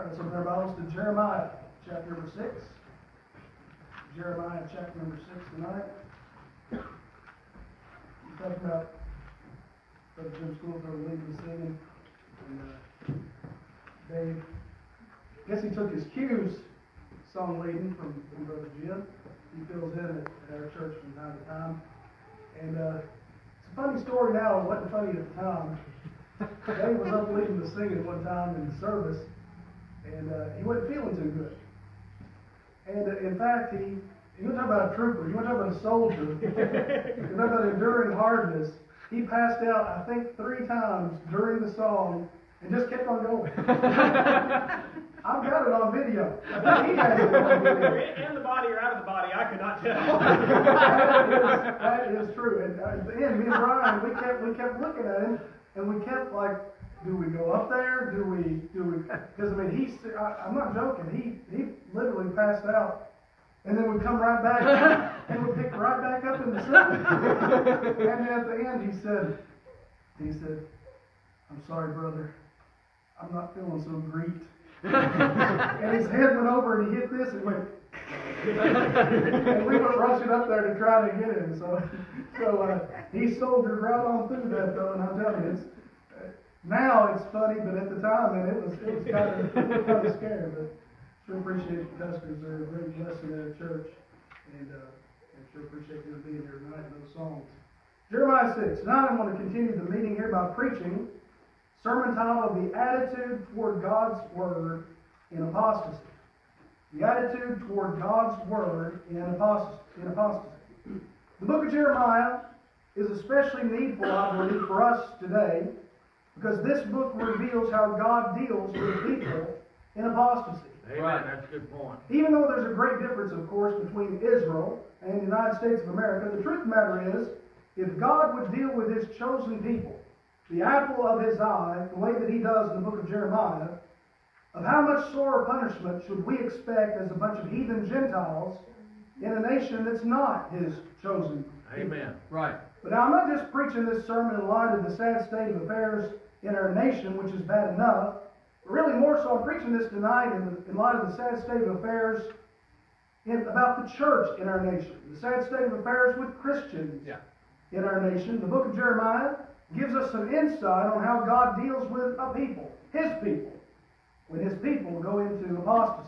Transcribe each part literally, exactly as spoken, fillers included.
Alright, let's open our Bibles to Jeremiah, chapter number six. Jeremiah, chapter number six tonight. We're talking about Brother Jim Schoolfield leading the singing. And uh, Dave, I guess he took his cues, song leading from, from Brother Jim. He fills in at, at our church from time to time. And uh, it's a funny story now, it wasn't funny at the time. Dave was up leading the singing one time in the service, and uh, he wasn't feeling too good. And uh, in fact, he, you want to talk about a trooper, you want to talk about a soldier, you want to talk about enduring hardness. He passed out, I think, three times during the song and just kept on going. I've got it on video. I think he has it on video. In the body or out of the body, I could not tell. that, is, that is true. And uh, at the end, me and Brian, we kept we kept looking at him, and we kept like, do we go up there? Do we do we? Because I mean, he's I, I'm not joking. He he literally passed out, and then we come right back, and we pick right back up in the singing. And then at the end, he said, he said, "I'm sorry, brother. I'm not feeling so great." And his head went over and he hit this and went. And we went rushing up there to try to get him. So, so uh, he soldiered right on through that though, and I'm telling you, it's, uh, now it's funny, but at the time, man, it was it was kind of kind of scary. But sure appreciate the pastors; they're a great blessing at our church, and uh, and sure appreciate you being here tonight in those songs. Jeremiah six. Tonight I'm going to continue the meeting here by preaching. Sermon title, The Attitude Toward God's Word in Apostasy. The Attitude Toward God's Word in Apostasy. In apostasy. The book of Jeremiah is especially needful, I believe, for us today, because this book reveals how God deals with people in apostasy. Amen. That's a good point. Even though there's a great difference, of course, between Israel and the United States of America, the truth of the matter is, if God would deal with His chosen people, the apple of His eye, the way that He does in the book of Jeremiah, of how much sore punishment should we expect as a bunch of heathen Gentiles in a nation that's not His chosen people? Amen. Right. But now I'm not just preaching this sermon in light of the sad state of affairs in our nation, which is bad enough, but really more so I'm preaching this tonight in, the, in light of the sad state of affairs in, about the church in our nation, the sad state of affairs with Christians yeah. in our nation. The book of Jeremiah gives us some insight on how God deals with a people, His people, when His people go into apostasy.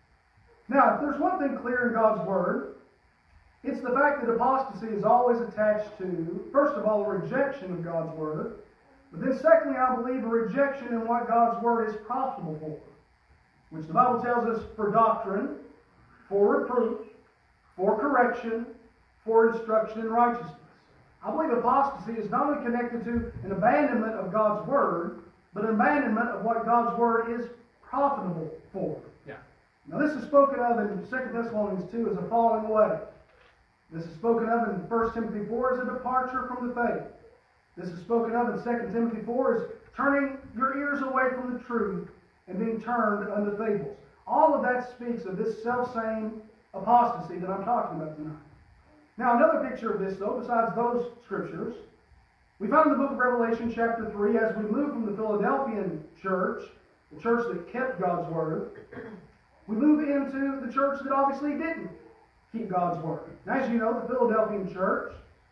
Now, if there's one thing clear in God's Word, it's the fact that apostasy is always attached to, first of all, a rejection of God's Word, but then secondly, I believe, a rejection in what God's Word is profitable for, which the Bible tells us for doctrine, for reproof, for correction, for instruction in righteousness. I believe apostasy is not only connected to an abandonment of God's Word, but an abandonment of what God's Word is profitable for. Yeah. Now this is spoken of in Second Thessalonians two as a falling away. This is spoken of in First Timothy four as a departure from the faith. This is spoken of in Second Timothy four as turning your ears away from the truth and being turned unto fables. All of that speaks of this self-same apostasy that I'm talking about tonight. Now, another picture of this, though, besides those scriptures, we find in the book of Revelation, chapter three, as we move from the Philadelphian church, the church that kept God's Word, we move into the church that obviously didn't keep God's Word. Now, as you know, the Philadelphian church,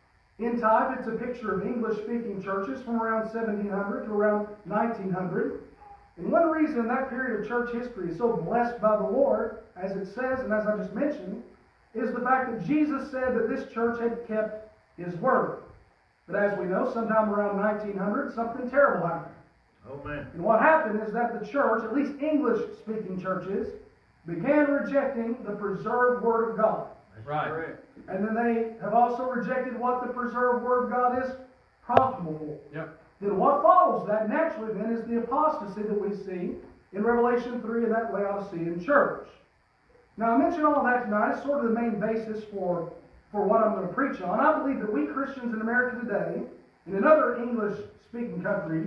in type, it's a picture of English-speaking churches from around seventeen hundred to around nineteen hundred. And one reason that period of church history is so blessed by the Lord, as it says, and as I just mentioned, is the fact that Jesus said that this church had kept His Word. But as we know, sometime around nineteen hundred, something terrible happened. Oh, man. And what happened is that the church, at least English-speaking churches, began rejecting the preserved Word of God. That's right. Correct. And then they have also rejected what the preserved Word of God is profitable for. Yep. Then what follows that naturally then is the apostasy that we see in Revelation three and that Laodicean church. Now, I mention all that tonight as sort of the main basis for, for what I'm going to preach on. I believe that we Christians in America today, and in other English-speaking countries,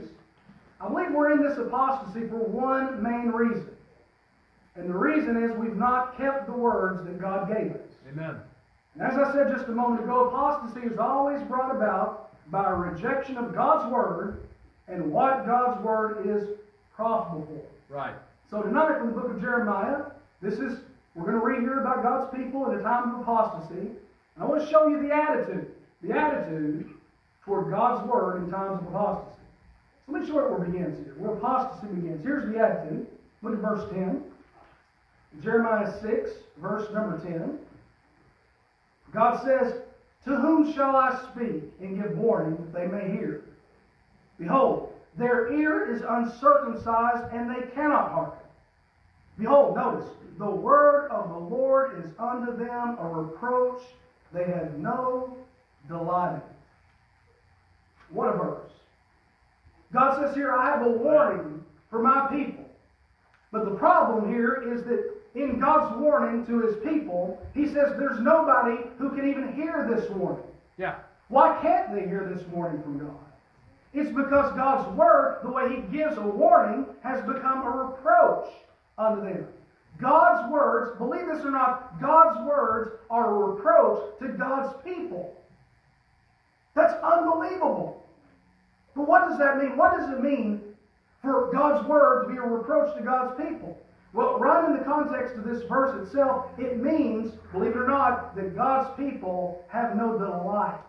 I believe we're in this apostasy for one main reason. And the reason is we've not kept the words that God gave us. Amen. And as I said just a moment ago, apostasy is always brought about by a rejection of God's Word and what God's Word is profitable for. Right. So tonight from the book of Jeremiah, this is, we're going to read here about God's people in a time of apostasy. And I want to show you the attitude, the attitude toward God's word in times of apostasy. So let me show you where it begins here, where apostasy begins. Here's the attitude. Look at verse ten. Jeremiah six, verse number ten. God says, "To whom shall I speak and give warning that they may hear? Behold, their ear is uncircumcised, and they cannot hearken. Behold," notice, "the word of the Lord is unto them a reproach. They have no delight in it." What a verse. God says here, I have a warning for my people. But the problem here is that in God's warning to his people, he says there's nobody who can even hear this warning. Yeah. Why can't they hear this warning from God? It's because God's word, the way he gives a warning, has become a reproach unto them. God's words, believe this or not, God's words are a reproach to God's people. That's unbelievable. But what does that mean? What does it mean for God's word to be a reproach to God's people? Well, right in the context of this verse itself, it means, believe it or not, that God's people have no delight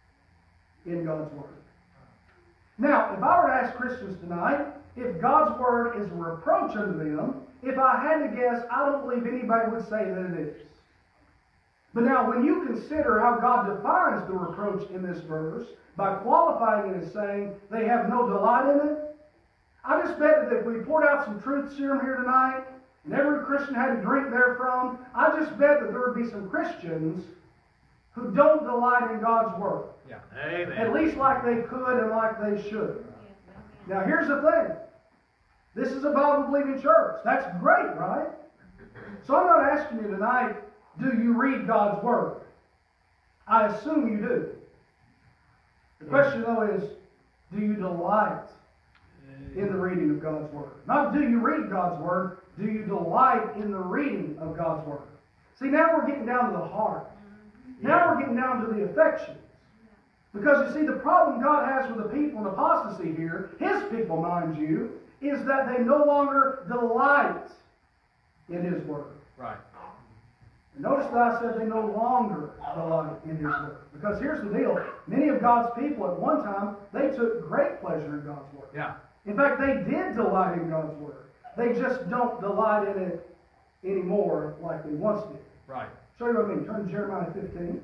in God's word. Now, if I were to ask Christians tonight, if God's word is a reproach unto them, if I had to guess, I don't believe anybody would say that it is. But now, when you consider how God defines the reproach in this verse, by qualifying it as saying they have no delight in it, I just bet that if we poured out some truth serum here tonight, and every Christian had to drink therefrom, I just bet that there would be some Christians who don't delight in God's word. Yeah. Amen. At least like they could and like they should. Now here's the thing. This is a Bible-believing church. That's great, right? So I'm not asking you tonight, do you read God's word? I assume you do. The question, though, is, do you delight in the reading of God's word? Not do you read God's word, do you delight in the reading of God's word? See, now we're getting down to the heart. Now we're getting down to the affections. Because you see, the problem God has with the people in apostasy here, his people, mind you, is that they no longer delight in his word. Right. And notice that I said they no longer delight in his word. Because here's the deal. Many of God's people at one time, they took great pleasure in God's word. Yeah. In fact, they did delight in God's word. They just don't delight in it anymore like they once did. Right. Show you what I mean. Turn to Jeremiah fifteen.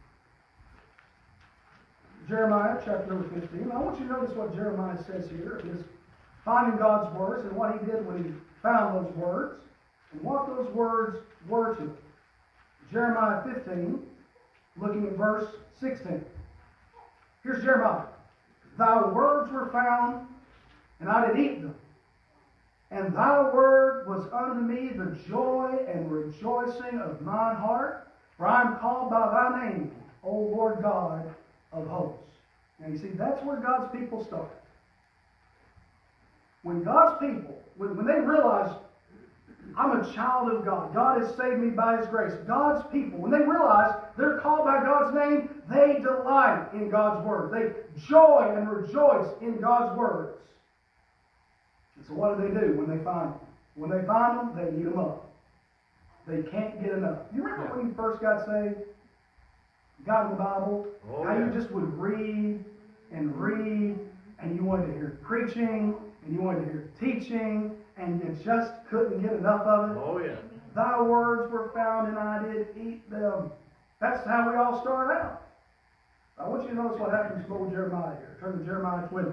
Jeremiah chapter number fifteen. I want you to notice what Jeremiah says here. Is finding God's words and what he did when he found those words and what those words were to him. Jeremiah fifteen, looking at verse sixteen. Here's Jeremiah. Thy words were found, and I did eat them. And thy word was unto me the joy and rejoicing of mine heart, for I am called by thy name, O Lord God of hosts. Now you see, that's where God's people start. When God's people, when, when they realize, I'm a child of God, God has saved me by his grace, God's people, when they realize they're called by God's name, they delight in God's word. They joy and rejoice in God's words. So what do they do when they find them? When they find them, they eat them up. They can't get enough. You remember Yeah. when you first got saved? Got in the Bible? Oh, how yeah. you just would read and read, and you wanted to hear preaching, and you wanted to hear teaching, and you just couldn't get enough of it. Oh, yeah. Thy words were found, and I did eat them. That's how we all start out. I want you to notice what happens before Jeremiah here. Turn to Jeremiah twenty.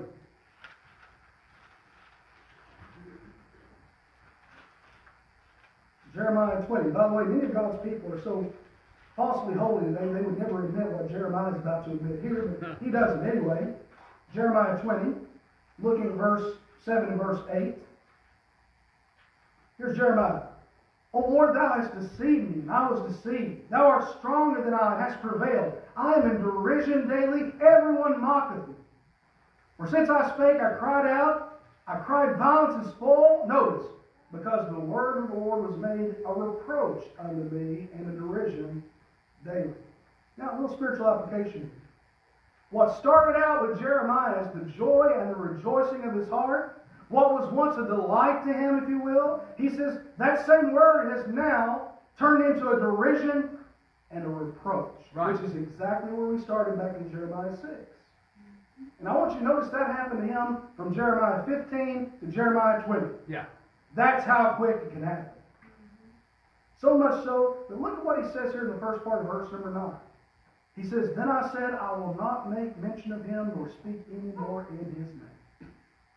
Jeremiah twenty. By the way, many of God's people are so falsely holy today, they would never admit what Jeremiah is about to admit here, but he does it anyway. Jeremiah twenty, looking at verse seven and verse eight. Here's Jeremiah. O Lord, thou hast deceived me, and I was deceived. Thou art stronger than I, and hast prevailed. I am in derision daily, everyone mocketh me. For since I spake, I cried out, I cried violence and spoil. Notice, because the word of the Lord was made a reproach unto me, and a derision daily. Now, a little spiritual application. What started out with Jeremiah as the joy and the rejoicing of his heart, what was once a delight to him, if you will, he says that same word has now turned into a derision and a reproach, right. which is exactly where we started back in Jeremiah six. And I want you to notice that happened to him from Jeremiah fifteen to Jeremiah twenty. Yeah. That's how quick it can happen. So much so, that look at what he says here in the first part of verse number nine. He says, "Then I said, I will not make mention of him nor speak any more in his name."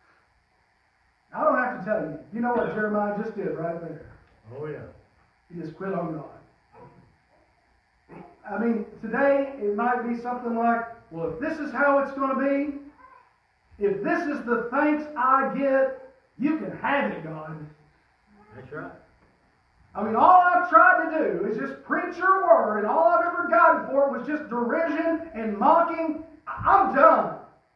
I don't have to tell you. You know what Jeremiah just did right there. Oh, yeah. He just quit on God. I mean, today it might be something like, well, if this is how it's going to be, if this is the thanks I get, you can have it, God. That's right. I mean, all I've tried to do is just preach your word, and all I've ever gotten for it was just derision and mocking. I'm done.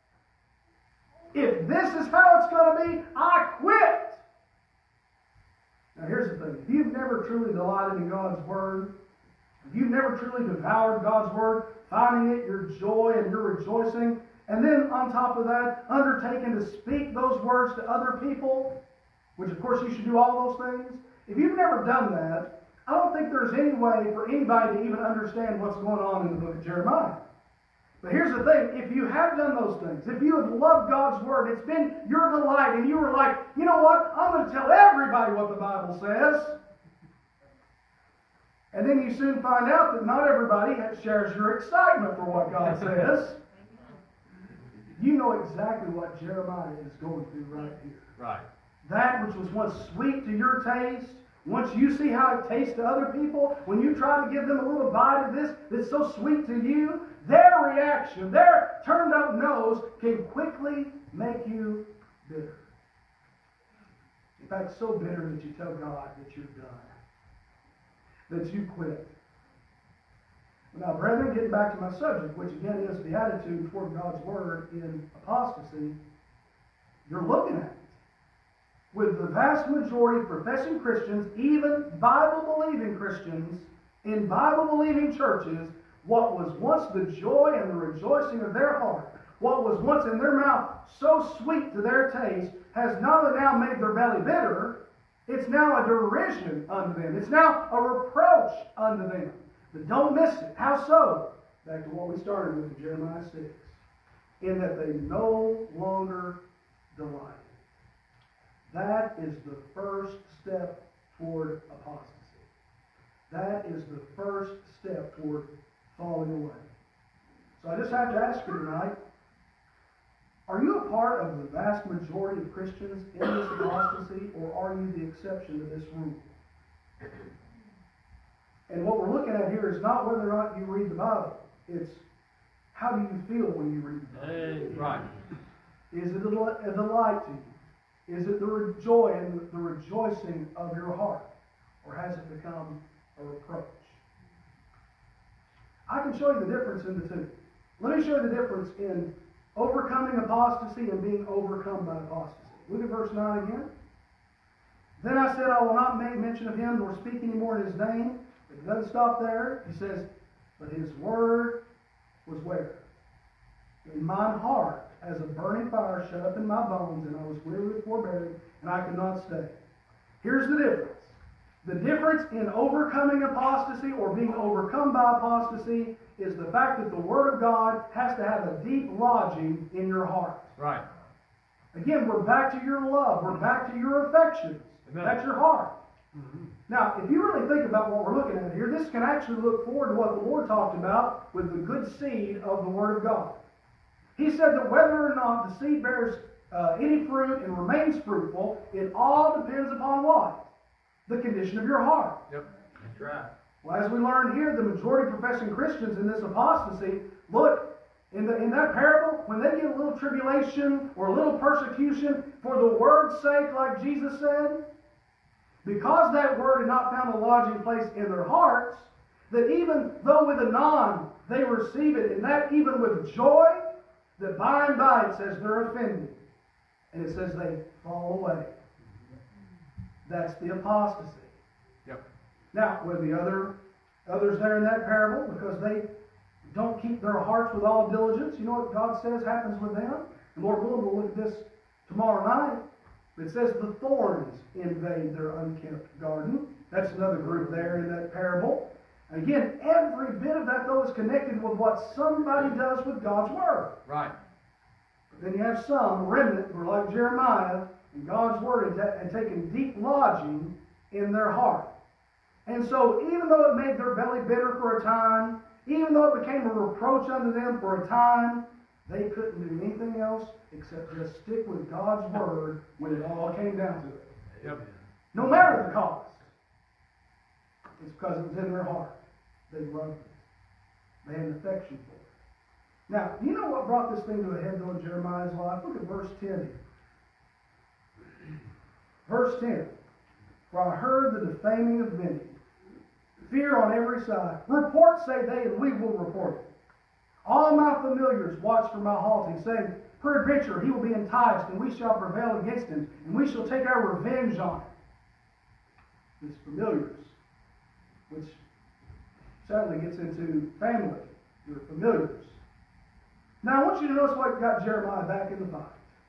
If this is how it's going to be, I quit. Now, here's the thing. If you've never truly delighted in God's word, if you've never truly devoured God's word, finding it your joy and your rejoicing, and then on top of that, undertaking to speak those words to other people, which of course you should do all those things. If you've never done that, I don't think there's any way for anybody to even understand what's going on in the book of Jeremiah. But here's the thing, if you have done those things, if you have loved God's word, it's been your delight, and you were like, you know what, I'm going to tell everybody what the Bible says. And then you soon find out that not everybody shares your excitement for what God says. You know exactly what Jeremiah is going through right here. Right. That which was once sweet to your taste, once you see how it tastes to other people, when you try to give them a little bite of this that's so sweet to you, their reaction, their turned up nose can quickly make you bitter. In fact, so bitter that you tell God that you're done, that you quit. Now, brethren, getting back to my subject, which again is the attitude toward God's word in apostasy, you're looking at it. With the vast majority of professing Christians, even Bible-believing Christians, in Bible-believing churches, what was once the joy and the rejoicing of their heart, what was once in their mouth so sweet to their taste, has not only now made their belly bitter, it's now a derision unto them. It's now a reproach unto them. But don't miss it. How so? Back to what we started with in Jeremiah six. In that they no longer delight. That is the first step toward apostasy. That is the first step toward falling away. So I just have to ask you tonight, are you a part of the vast majority of Christians in this apostasy, or are you the exception to this rule? And what we're looking at here is not whether or not you read the Bible. It's how do you feel when you read the Bible? Hey, right. Is it a delight to you? Is it the joy and the rejoicing of your heart? Or has it become a reproach? I can show you the difference in the two. Let me show you the difference in overcoming apostasy and being overcome by apostasy. Look at verse nine again. Then I said, I will not make mention of him nor speak any more in his name. It doesn't stop there. He says, but his word was where? In mine heart, as a burning fire shut up in my bones, and I was weary with forbearing, and I could not stay. Here's the difference. The difference in overcoming apostasy or being overcome by apostasy is the fact that the Word of God has to have a deep lodging in your heart. Right. Again, we're back to your love. We're back to your affections. Amen. That's your heart. Mm-hmm. Now, if you really think about what we're looking at here, this can actually look forward to what the Lord talked about with the good seed of the Word of God. He said that whether or not the seed bears uh, any fruit and remains fruitful, it all depends upon what? The condition of your heart. Yep. That's right. Well, as we learn here, the majority of professing Christians in this apostasy, look, in, the, in that parable, when they get a little tribulation or a little persecution for the word's sake, like Jesus said, because that word had not found a lodging place in their hearts, that even though with a nod they receive it, and that even with joy, that by and by it says they're offended. And it says they fall away. That's the apostasy. Yep. Now, with the other others there in that parable, because they don't keep their hearts with all diligence, you know what God says happens with them? And Lord willing, we'll look at this tomorrow night. It says the thorns invade their unkempt garden. That's another group there in that parable. Again, every bit of that, though, is connected with what somebody does with God's Word. Right. But then you have some remnant who are like Jeremiah, and God's Word had, had taken deep lodging in their heart. And so, even though it made their belly bitter for a time, even though it became a reproach unto them for a time, they couldn't do anything else except just stick with God's Word when it all came down to it. Yep. No matter the cost. It's because it was in their heart. They loved it. They had an affection for it. Now, do you know what brought this thing to a head, though, in Jeremiah's life? Look at verse ten here. Verse ten. For I heard the defaming of many, fear on every side. Report, say they, and we will report it. All my familiars watch for my halting, saying, peradventure he will be enticed, and we shall prevail against him, and we shall take our revenge on him. His familiars, which sadly gets into family, your familiars. Now I want you to notice what got Jeremiah back in the fight.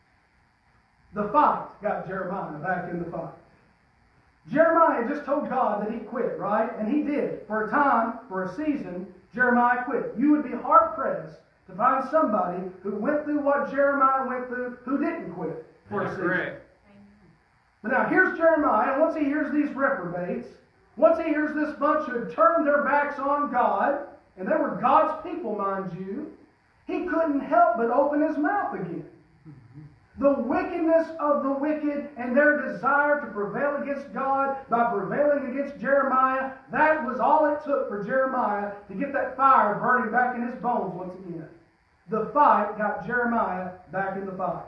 The fight got Jeremiah back in the fight. Jeremiah just told God that he quit, right? And he did. For a time, for a season, Jeremiah quit. You would be hard-pressed to find somebody who went through what Jeremiah went through who didn't quit for a That's season. correct. But now here's Jeremiah, and once he hears these reprobates, once he hears this bunch who had turned their backs on God, and they were God's people, mind you, he couldn't help but open his mouth again. The wickedness of the wicked and their desire to prevail against God by prevailing against Jeremiah, that was all it took for Jeremiah to get that fire burning back in his bones once again. The fight got Jeremiah back in the fight.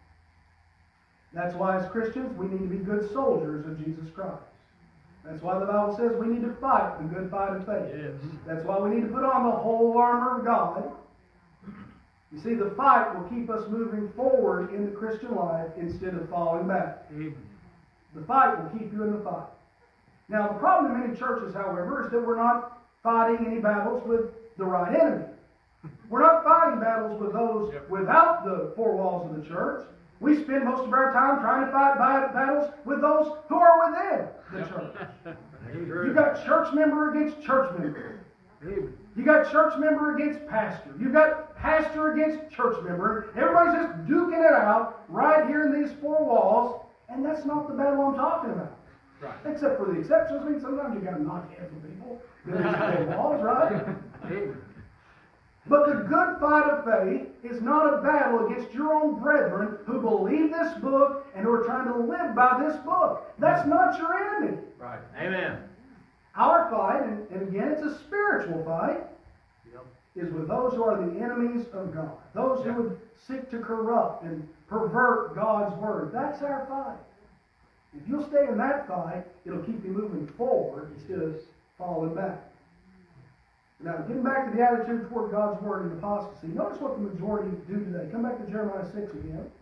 That's why as Christians we need to be good soldiers of Jesus Christ. That's why the Bible says we need to fight the good fight of faith. Yes. That's why we need to put on the whole armor of God. You see, the fight will keep us moving forward in the Christian life instead of falling back. Amen. The fight will keep you in the fight. Now, the problem in many churches, however, is that we're not fighting any battles with the right enemy. We're not fighting battles with those Yep. without the four walls of the church. We spend most of our time trying to fight battles with those who are within the Yep. church. That's true. You got church member against church member. Amen. You got church member against pastor. You got pastor against church member. Everybody's just duking it out right here in these four walls, and that's not the battle I'm talking about. Right. Except for the exceptions. I mean, sometimes you got to knock heads with people in these four walls, right? Amen. But the good fight of faith is not a battle against your own brethren who believe this book and who are trying to live by this book. That's not your enemy. Right. Amen. Our fight, and, and again, it's a spiritual fight, Yep. is with those who are the enemies of God. Those who Yeah. would seek to corrupt and pervert God's word. That's our fight. If you'll stay in that fight, it'll keep you moving forward instead of falling back. Now, getting back to the attitude toward God's word and apostasy, notice what the majority do today. Come back to Jeremiah six again.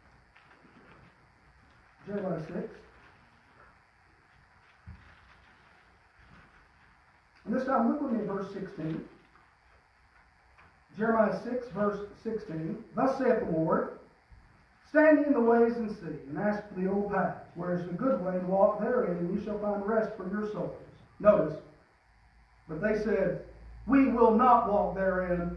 Jeremiah six. And this time, look with me at verse sixteen. Jeremiah six, verse sixteen. Thus saith the Lord, stand ye in the ways and see, and ask for the old paths, where is the good way, and walk therein, and ye shall find rest for your souls. Notice, but they said, we will not walk therein.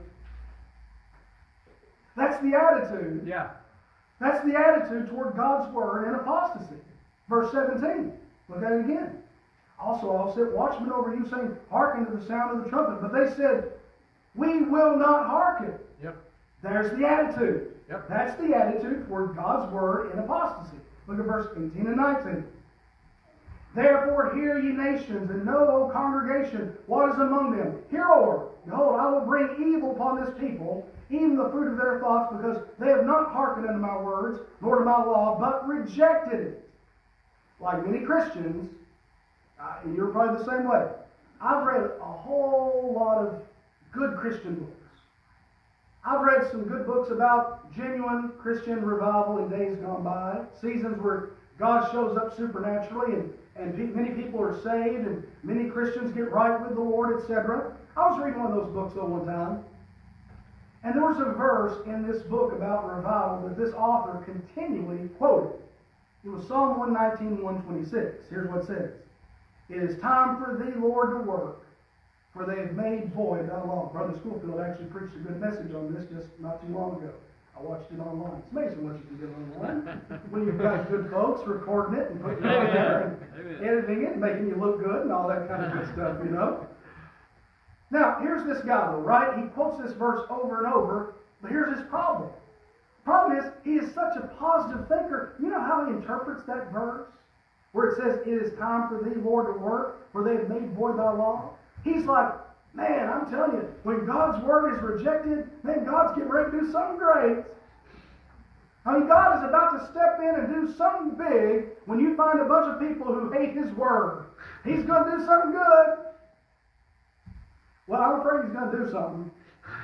That's the attitude. Yeah. That's the attitude toward God's word and apostasy. Verse seventeen. Look at it again. Also, I'll set watchmen over you, saying, hearken to the sound of the trumpet. But they said, we will not hearken. Yep. There's the attitude. Yep. That's the attitude toward God's word and apostasy. Look at verse eighteen and nineteen. Therefore hear ye nations, and know, O congregation, what is among them. Hear, O, behold, I will bring evil upon this people, even the fruit of their thoughts, because they have not hearkened unto my words, nor to my law, but rejected it. Like many Christians, uh, and you're probably the same way, I've read a whole lot of good Christian books. I've read some good books about genuine Christian revival in days gone by, seasons where God shows up supernaturally and, and pe- many people are saved and many Christians get right with the Lord, et cetera. I was reading one of those books though one time, and there was a verse in this book about revival that this author continually quoted. It was Psalm one nineteen, one twenty-six. Here's what it says. It is time for thee, Lord, to work, for they have made void thy law. Brother Schofield actually preached a good message on this just not too long ago. I watched it online. It's amazing what you can get online. When you've got good folks recording it and putting it out there and editing it and making you look good and all that kind of good stuff, you know. Now, here's this guy, though, right? He quotes this verse over and over, but here's his problem. The problem is, he is such a positive thinker. You know how he interprets that verse? Where it says, it is time for thee, Lord, to work, for they have made void thy law. He's like, man, I'm telling you, when God's word is rejected, man, God's getting ready to do something great. I mean, God is about to step in and do something big when you find a bunch of people who hate His word. He's going to do something good. Well, I'm afraid He's going to do something.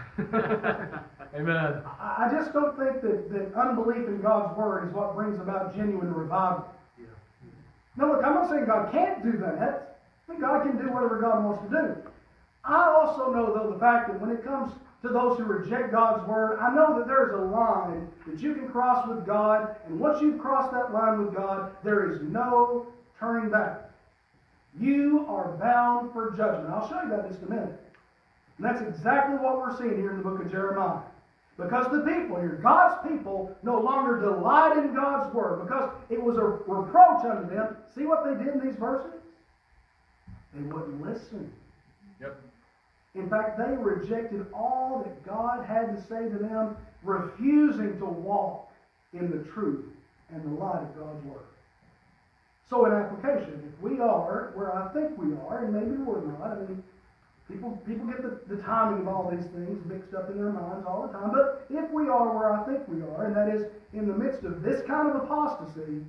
Amen. I just don't think that, that unbelief in God's word is what brings about genuine revival. Yeah. Now, look, I'm not saying God can't do that. I mean, God can do whatever God wants to do. I also know, though, the fact that when it comes to those who reject God's word, I know that there's a line that you can cross with God, and once you've crossed that line with God, there is no turning back. You are bound for judgment. I'll show you that in just a minute. And that's exactly what we're seeing here in the book of Jeremiah. Because the people here, God's people, no longer delight in God's word, because it was a reproach unto them. See what they did in these verses? They wouldn't listen. Yep. In fact, they rejected all that God had to say to them, refusing to walk in the truth and the light of God's word. So in application, if we are where I think we are, and maybe we're not, I mean, people, people get the, the timing of all these things mixed up in their minds all the time, but if we are where I think we are, and that is in the midst of this kind of apostasy,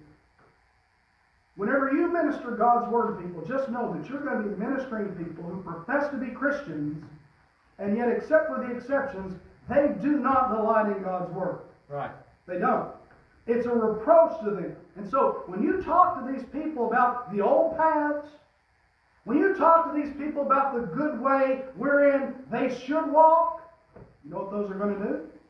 whenever you minister God's word to people, just know that you're going to be ministering to people who profess to be Christians, and yet, except for the exceptions, they do not delight in God's word. Right. They don't. It's a reproach to them. And so, when you talk to these people about the old paths, when you talk to these people about the good way wherein they should walk, you know what those are going to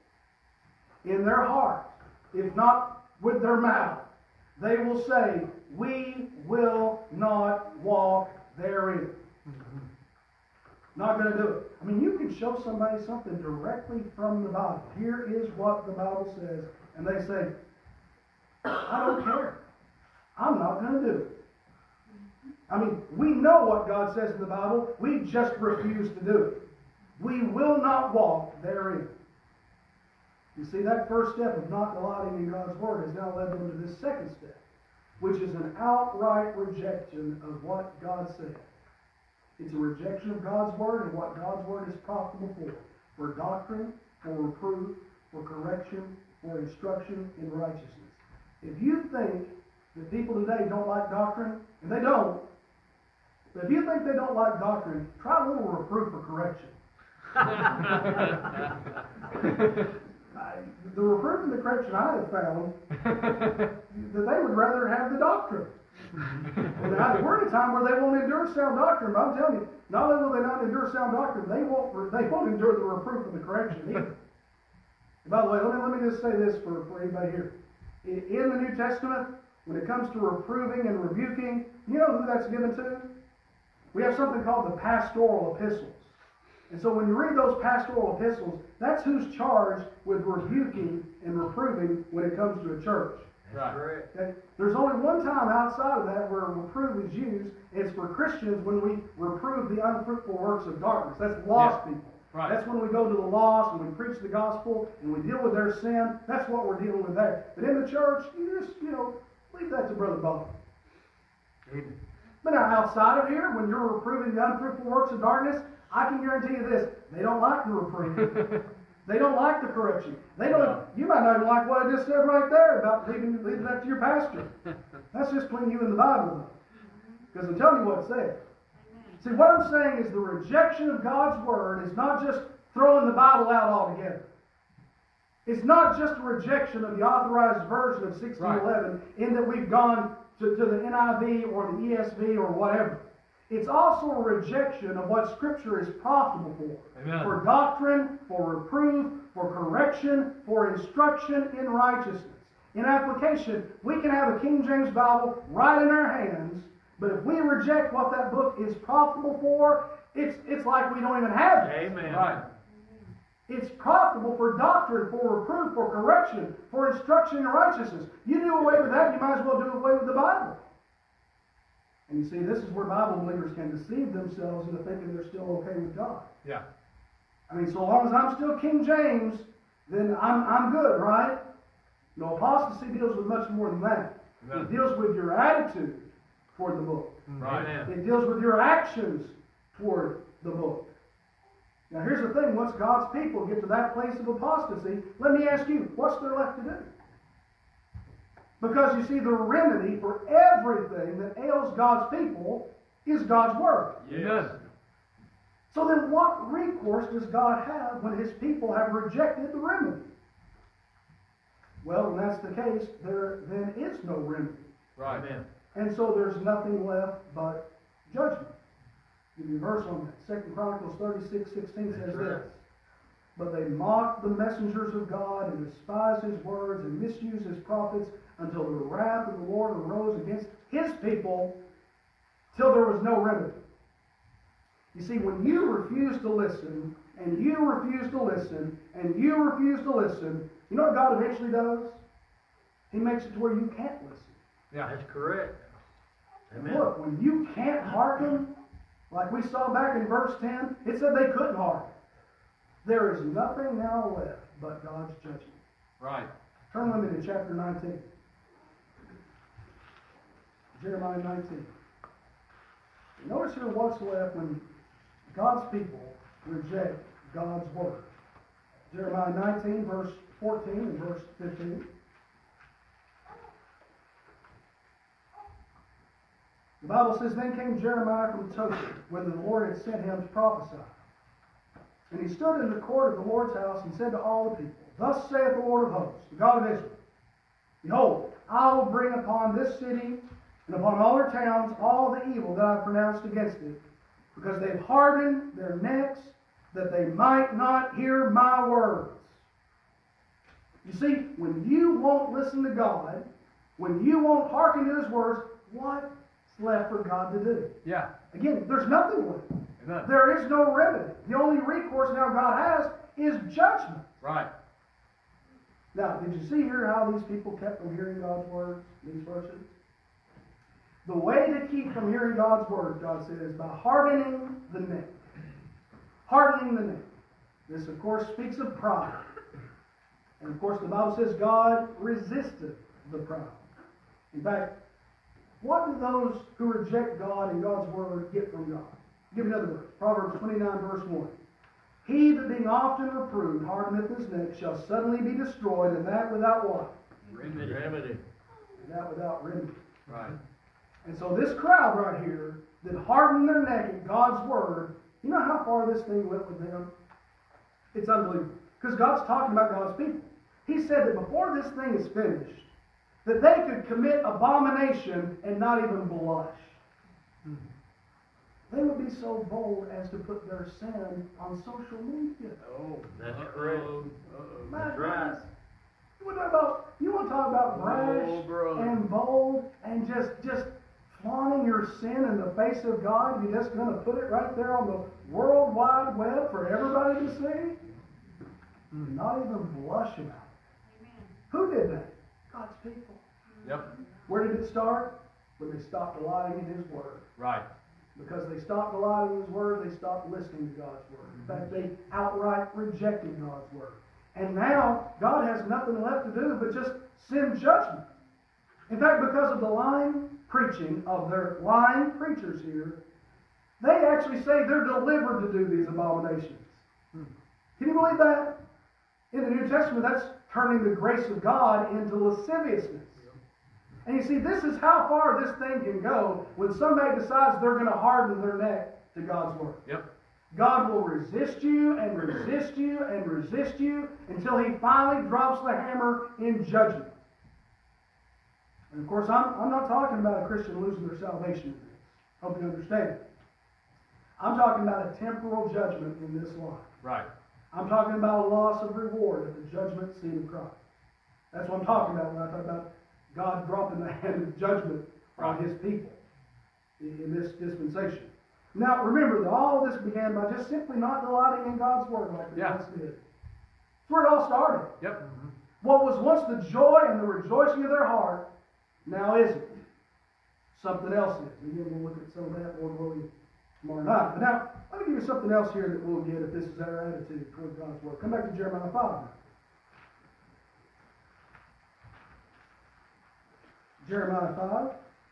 do? In their heart, if not with their mouth, they will say, we will not walk therein. Mm-hmm. Not going to do it. I mean, you can show somebody something directly from the Bible. Here is what the Bible says. And they say, I don't care. I'm not going to do it. I mean, we know what God says in the Bible. We just refuse to do it. We will not walk therein. You see, that first step of not delighting in God's word has now led them to this second step, which is an outright rejection of what God said. It's a rejection of God's word and what God's word is profitable for. For doctrine, for reproof, for correction, for instruction in righteousness. If you think that people today don't like doctrine, and they don't, but if you think they don't like doctrine, try a little reproof or correction. I, the reproof and the correction I have found that they would rather have the doctrine. Well, now, we're in a time where they won't endure sound doctrine, but I'm telling you, not only will they not endure sound doctrine, they won't they won't endure the reproof and the correction either. And by the way, let me, let me just say this for, for anybody here. In, in the New Testament, when it comes to reproving and rebuking, you know who that's given to? We have something called the pastoral epistles. And so when you read those pastoral epistles, that's who's charged with rebuking and reproving when it comes to a church. That's right. Okay? There's only one time outside of that where reprove is used. It's for Christians when we reprove the unfruitful works of darkness. That's lost yeah. people. Right. That's when we go to the lost and we preach the gospel and we deal with their sin. That's what we're dealing with there. But in the church, you just, you know, leave that to Brother Bob. Amen. But now outside of here, when you're reproving the unfruitful works of darkness, I can guarantee you this, they don't like the reproof. They don't like the correction. They don't. No. You might not even like what I just said right there about leaving, leaving that to your pastor. That's just between you and the Bible, though. Because I'm telling you what it says. See, what I'm saying is the rejection of God's word is not just throwing the Bible out altogether. It's not just a rejection of the authorized version of sixteen eleven right. in that we've gone to, to the N I V or the E S V or whatever. It's also a rejection of what Scripture is profitable for. Amen. For doctrine, for reproof, for correction, for instruction in righteousness. In application, we can have a King James Bible right in our hands, but if we reject what that book is profitable for, it's, it's like we don't even have it. Amen. Right. It's profitable for doctrine, for reproof, for correction, for instruction in righteousness. You do away with that, you might as well do away with the Bible. And you see, this is where Bible believers can deceive themselves into thinking they're still okay with God. Yeah. I mean, so long as I'm still King James, then I'm, I'm good, right? No, apostasy deals with much more than that. Amen. It deals with your attitude toward the book. Right. Amen. It deals with your actions toward the book. Now here's the thing, once God's people get to that place of apostasy, let me ask you, what's there left to do? Because you see, the remedy for everything that ails God's people is God's Word. Yes. So then what recourse does God have when His people have rejected the remedy? Well, when that's the case, there then is no remedy. Right. Amen. And so there's nothing left but judgment. Give you a verse on that. Second Chronicles thirty-six sixteen says That's right. this. But they mocked the messengers of God and despised His words and misused His prophets until the wrath of the Lord arose against His people till there was no remedy. You see, when you refuse to listen, and you refuse to listen, and you refuse to listen, you know what God eventually does? He makes it to where you can't listen. Yeah. That's correct. Amen. Look, when you can't hearken, like we saw back in verse ten, it said they couldn't hearken. There is nothing now left but God's judgment. Right. Turn with me to chapter nineteen. Jeremiah nineteen. Notice here what's left when God's people reject God's word. Jeremiah nineteen, verse fourteen and verse fifteen. The Bible says, Then came Jeremiah from Tosha, when the Lord had sent him to prophesy. And he stood in the court of the Lord's house and said to all the people, Thus saith the Lord of hosts, the God of Israel, Behold, I will bring upon this city and upon all her towns all the evil that I have pronounced against it, because they've hardened their necks, that they might not hear my words. You see, when you won't listen to God, when you won't hearken to His words, what's left for God to do? Yeah. Again, there's nothing left. Amen. There is no remedy. The only recourse now God has is judgment. Right. Now, did you see here how these people kept from hearing God's words, these verses? The way to keep from hearing God's words, God said, is by hardening the neck. Hardening the neck. This, of course, speaks of pride. And, of course, the Bible says God resisted the proud. In fact, what do those who reject God and God's word get from God? Give another verse. Proverbs twenty-nine, verse one. He that being often reproved hardeneth his neck shall suddenly be destroyed, and that without what? Remedy. Remedy. And that without remedy. Right. And so this crowd right here that hardened their neck at God's word, you know how far this thing went with them? It's unbelievable. Because God's talking about God's people. He said that before this thing is finished, that they could commit abomination and not even blush. They would be so bold as to put their sin on social media. Oh. That's Uh-oh. correct. Uh-oh. My That's right. goodness. You want to talk about, you want to talk about brash Oh, brother. and bold and just, just flaunting your sin in the face of God? You're just going to put it right there on the World Wide Web for everybody to see? And not even blush about it. Who did that? God's people. Yep. Where did it start? When they stopped delighting in His Word. Right. Because they stopped delighting in His Word, they stopped listening to God's Word. In fact, they outright rejected God's Word. And now, God has nothing left to do but just send judgment. In fact, because of the lying preaching of their lying preachers here, they actually say they're delivered to do these abominations. Can you believe that? In the New Testament, that's turning the grace of God into lasciviousness. And you see, this is how far this thing can go when somebody decides they're going to harden their neck to God's Word. Yep. God will resist you and resist you and resist you until He finally drops the hammer in judgment. And of course, I'm, I'm not talking about a Christian losing their salvation in this. Hope you understand. I'm talking about a temporal judgment in this life. Right. I'm talking about a loss of reward at the judgment seat of Christ. That's what I'm talking about when I talk about God dropping the hand of judgment on His people in, in this dispensation. Now, remember that all this began by just simply not delighting in God's Word like they Yeah. once did. That's where it all started. Yep. What was once the joy and the rejoicing of their heart now isn't. Something else is. And again, we'll look at some of that more glowing tomorrow night. But now, let me give you something else here that we'll get if this is our attitude toward God's Word. Come back to Jeremiah five. Jeremiah five.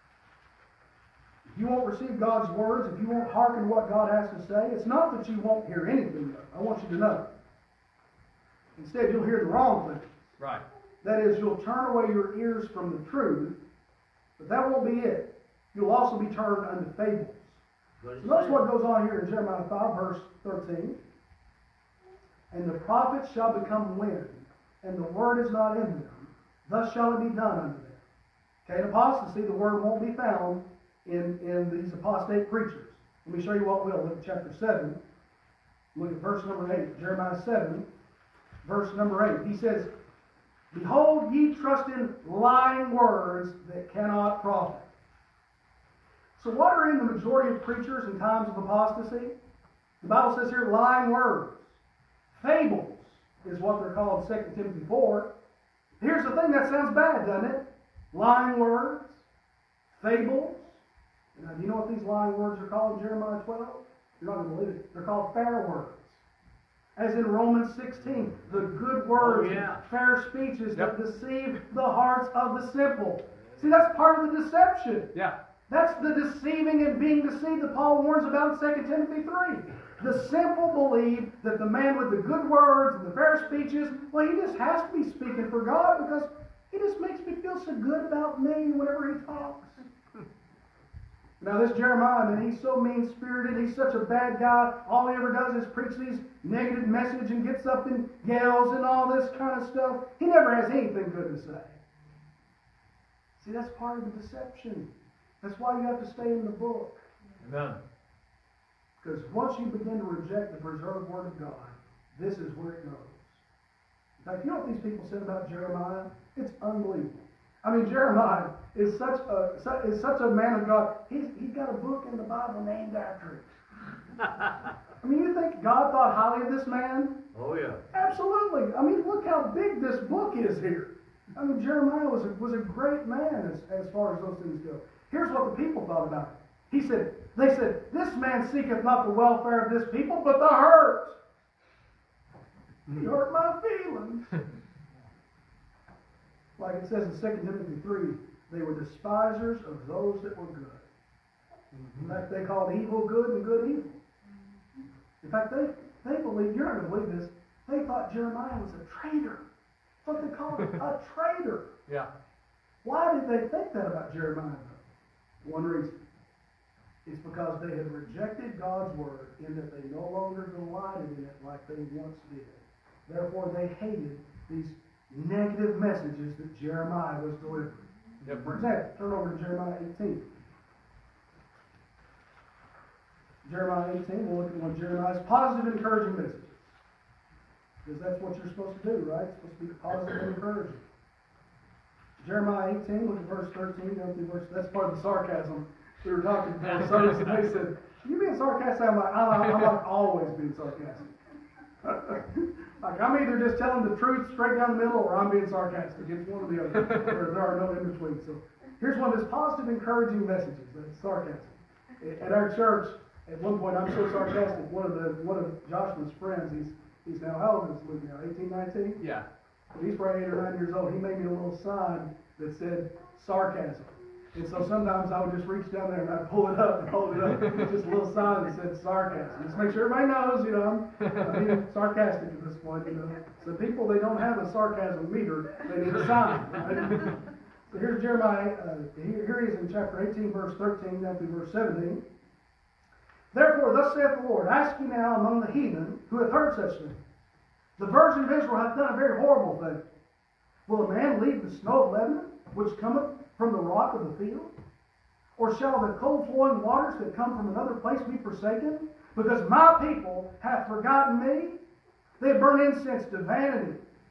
If you won't receive God's words, if you won't hearken to what God has to say, it's not that you won't hear anything, though. I want you to know. Instead, you'll hear the wrong thing. Right. That is, you'll turn away your ears from the truth, but that won't be it. You'll also be turned unto fables. What is So notice that? what goes on here in Jeremiah five, verse thirteen. And the prophets shall become wind, and the word is not in them. Thus shall it be done unto them. Okay, in apostasy, the word won't be found in, in these apostate preachers. Let me show you what will. Look at chapter seven. Look at verse number eight. Jeremiah seven, verse number eight. He says, Behold, ye trust in lying words that cannot profit. So what are in the majority of preachers in times of apostasy? The Bible says here, lying words. Fables is what they're called in Second Timothy four. Here's the thing, that sounds bad, doesn't it? Lying words, fables. Now, do you know what these lying words are called in Jeremiah twelve? You're not going to believe it. They're called fair words. As in Romans sixteen, the good words, Oh, yeah. fair speeches Yep. that deceive the hearts of the simple. See, that's part of the deception. Yeah. That's the deceiving and being deceived that Paul warns about in Second Timothy three. The simple believe that the man with the good words and the fair speeches, well, he just has to be speaking for God because he just makes me feel so good about me whenever he talks. Now this Jeremiah, man, he's so mean-spirited, he's such a bad guy, all he ever does is preach these negative messages and gets up and yells and all this kind of stuff. He never has anything good to say. See, that's part of the deception. That's why you have to stay in the book. Amen. Because once you begin to reject the preserved Word of God, this is where it goes. In fact, you know what these people said about Jeremiah? It's unbelievable. I mean, Jeremiah is such a is such a man of God. He's, he's got a book in the Bible named after him. I mean, you think God thought highly of this man? Oh, yeah. Absolutely. I mean, look how big this book is here. I mean, Jeremiah was a, was a great man as, as far as those things go. Here's what the people thought about it. He said, they said, this man seeketh not the welfare of this people, but the hurt. He hurt my feelings. Like it says in Second Timothy three, they were despisers of those that were good. In fact, they called evil good and good evil. In fact, they, they believed, you're not going to believe this, they thought Jeremiah was a traitor. That's what they called him, a traitor. Yeah. Why did they think that about Jeremiah, though? One reason. It's because they had rejected God's word in that they no longer delighted in it like they once did. Therefore, they hated these negative messages that Jeremiah was delivering. Yep. For example, turn over to Jeremiah eighteen. Jeremiah eighteen, we'll look at one of Jeremiah's positive and encouraging messages. Because that's what you're supposed to do, right? It's supposed to be positive and encouraging. Jeremiah eighteen, look at verse thirteen. Down through verse, that's part of the sarcasm. We were talking before service, and they said, you being sarcastic? I'm like, I'm, I'm like always being sarcastic. Like, I'm either just telling the truth straight down the middle, or I'm being sarcastic. It's one or the other. There, there are no in between. So here's one of his positive, encouraging messages. That's sarcasm. At our church, at one point, I'm so sarcastic. One of the one of Joshua's friends, he's he's now how old is Luke now? eighteen, nineteen. Yeah. He's probably eight or nine years old. He made me a little sign that said sarcasm. And so sometimes I would just reach down there and I'd pull it up and hold it up. Just a little sign that said sarcasm. Just make sure everybody knows, you know, I'm, I'm being sarcastic at this point, you know. So people, they don't have a sarcasm meter. They need a sign, right? So here's Jeremiah. Uh, here, here he is in chapter eighteen, verse thirteen, down through verse seventeen. Therefore, thus saith the Lord, ask ye now among the heathen who hath heard such things. The virgin of Israel hath done a very horrible thing. Will a man leave the snow of Lebanon, which cometh from the rock of the field? Or shall the cold flowing waters that come from another place be forsaken? Because my people have forgotten me. They burn incense to vanity,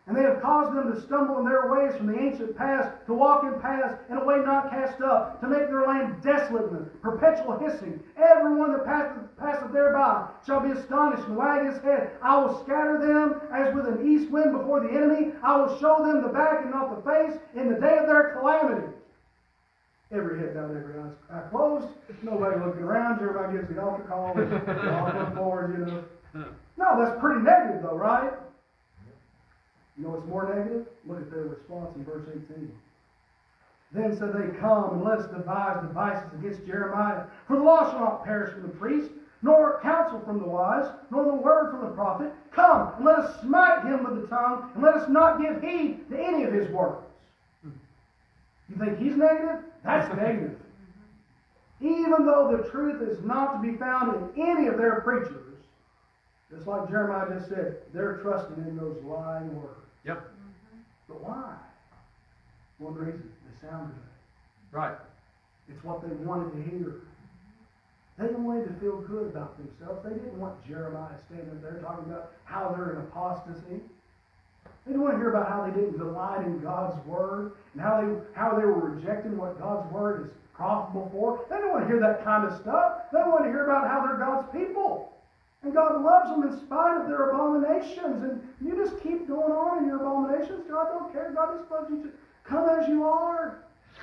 And they have caused them to stumble in their ways from the ancient past, to walk in paths in a way not cast up, to make their land desolate with perpetual hissing. Everyone that passeth, passeth thereby shall be astonished and wag his head. I will scatter them as with an east wind before the enemy. I will show them the back and not the face in the day of their calamity. Every head down, every eye closed. Nobody looking around. Everybody gives the altar call. And all come forward, you know. No, that's pretty negative though, right? You know what's more negative? Look at their response in verse eighteen. Then said they, Come, and let us devise devices against Jeremiah. For the law shall not perish from the priest, nor counsel from the wise, nor the word from the prophet. Come, and let us smite him with the tongue, and let us not give heed to any of his words. You think he's negative? That's negative. Even though the truth is not to be found in any of their preachers, just like Jeremiah just said, they're trusting in those lying words. Yep. But why? One reason, they sound good. Right. It's what they wanted to hear. They wanted to feel good about themselves. They didn't want Jeremiah standing there talking about how they're in apostasy. They didn't want to hear about how they didn't delight in God's word and how they how they were rejecting what God's word is profitable for. They didn't want to hear that kind of stuff. They wanted to hear about how they're God's people. And God loves them in spite of their abominations. And you just keep going on in your abominations. God don't care. God just loves you to come as you are.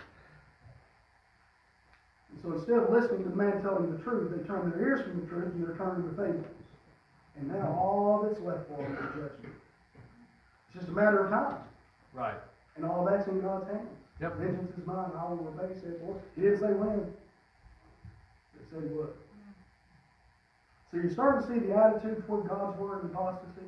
And so instead of listening to the man telling the truth, they turn their ears from the truth and they're turning to fables. And now all that's left for them is judgment. It's just a matter of time. Right. And all that's in God's hands. Yep. Vengeance is mine. I will repay, said the Lord. He didn't say when. He said he would. So you're starting to see the attitude toward God's word and apostasy.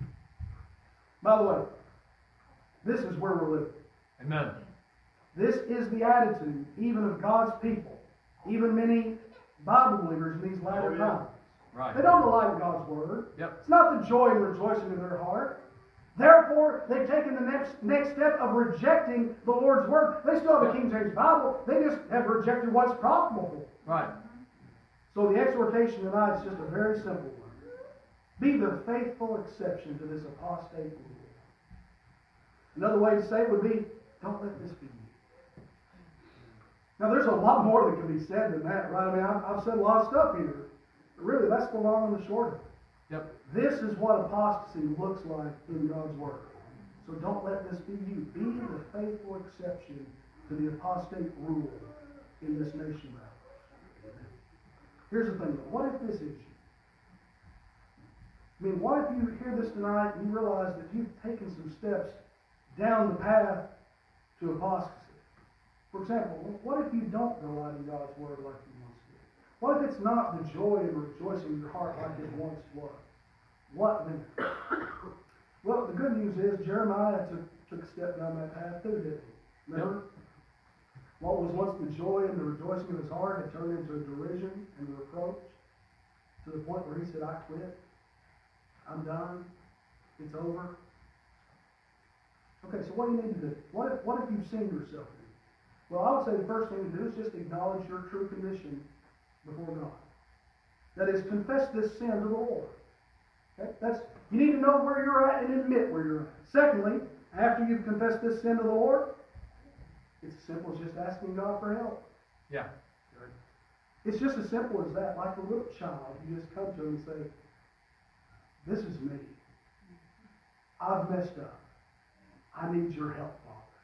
By the way, this is where we're living. Amen. This is the attitude even of God's people, even many Bible believers in these latter Oh, yeah. times. Right. They don't delight in God's word. Yep. It's not the joy and rejoicing in their heart. Therefore, they've taken the next next step of rejecting the Lord's word. They still have a King James Bible. They just have rejected what's profitable for them. Right. So the exhortation tonight is just a very simple one. Be the faithful exception to this apostate rule. Another way to say it would be, don't let this be you. Now there's a lot more that can be said than that, right? I mean, I've, I've said a lot of stuff here. But really, that's the long and the short of it. Yep. This is what apostasy looks like in God's word. So don't let this be you. Be the faithful exception to the apostate rule in this nation now. Here's the thing, what if this is you? I mean, what if you hear this tonight and you realize that you've taken some steps down the path to apostasy? For example, what if you don't delight in God's word like you once did? What if it's not the joy and rejoicing in your heart like it once was? What then? Well, the good news is Jeremiah took, took a step down that path too, didn't he? Remember? What was once the joy and the rejoicing of his heart had turned into a derision and a reproach to the point where he said, I quit. I'm done. It's over. Okay, so what do you need to do? What if, what if you've seen yourself? Well, I would say the first thing to do is just acknowledge your true condition before God. That is, confess this sin to the Lord. Okay? That's, you need to know where you're at and admit where you're at. Secondly, after you've confessed this sin to the Lord, it's as simple as just asking God for help. Yeah. It's just as simple as that. Like a little child, you just come to him and say, this is me. I've messed up. I need your help, Father.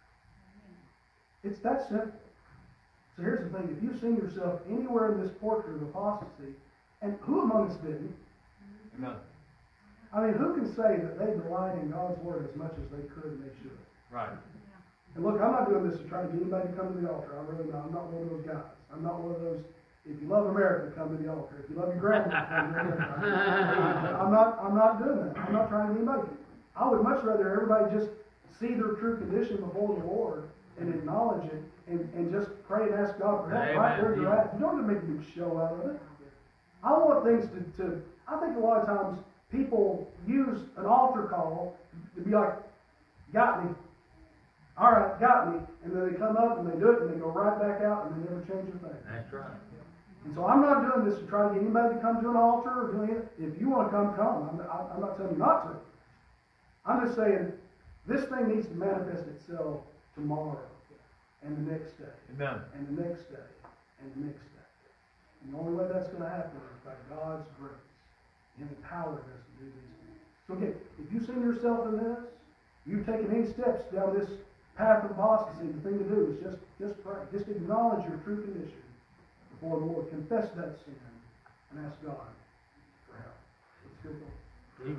It's that simple. So here's the thing. If you've seen yourself anywhere in this portrait of apostasy, and who among us didn't? Amen. I mean, who can say that they delight in God's word as much as they could and they should? Right. And look, I'm not doing this to try to get anybody to come to the altar. I'm really not. I'm not one of those guys. I'm not one of those, if you love America, come to the altar. If you love your grandma, come to the altar. I'm not, I'm not doing that. I'm not trying to get anybody. I would much rather everybody just see their true condition before the Lord and acknowledge it and, and just pray and ask God for help. Amen. Right where you're at. You don't have to make a big show out of it. I want things to, to, I think a lot of times people use an altar call to be like, got me. All right, got me. And then they come up and they do it and they go right back out and they never change a thing. That's right. And so I'm not doing this to try to get anybody to come to an altar or do anything. If you want to come, come. I'm, I'm not telling you not to. I'm just saying, This thing needs to manifest itself tomorrow, and the next day, Amen. and the next day, and the next day. And the only way that's gonna happen is by God's grace, Him empowering us to do these things. So again, if you've seen yourself in this, you've taken any steps down this path of apostasy, the thing to do is just, just pray. Just acknowledge your true condition before the Lord. Confess that sin and ask God for help. Let's go forward.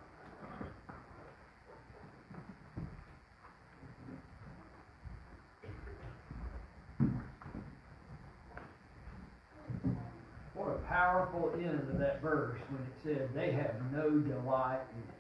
What a powerful end of that verse when it said, they have no delight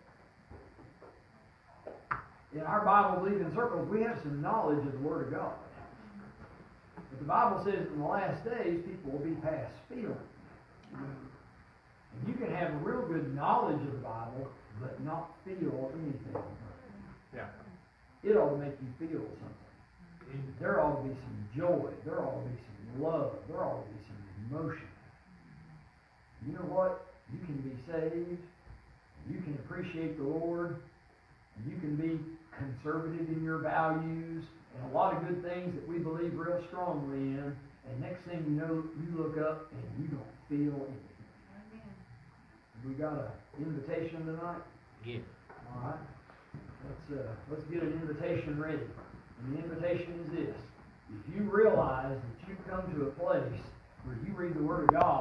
in it. In our Bible believing circles, we have some knowledge of the Word of God. But the Bible says in the last days, people will be past feeling. And you can have a real good knowledge of the Bible, but not feel anything. Yeah. It ought to make you feel something. There ought to be some joy. There ought to be some love. There ought to be some emotion. You know what? You can be saved. You can appreciate the Lord. And you can be conservative in your values and a lot of good things that we believe real strongly in. And next thing you know, you look up and you don't feel anything. Amen. We got an invitation tonight? Yeah. All right. Let's uh, let's get an invitation ready. And the invitation is this: if you realize that you've come to a place where you read the Word of God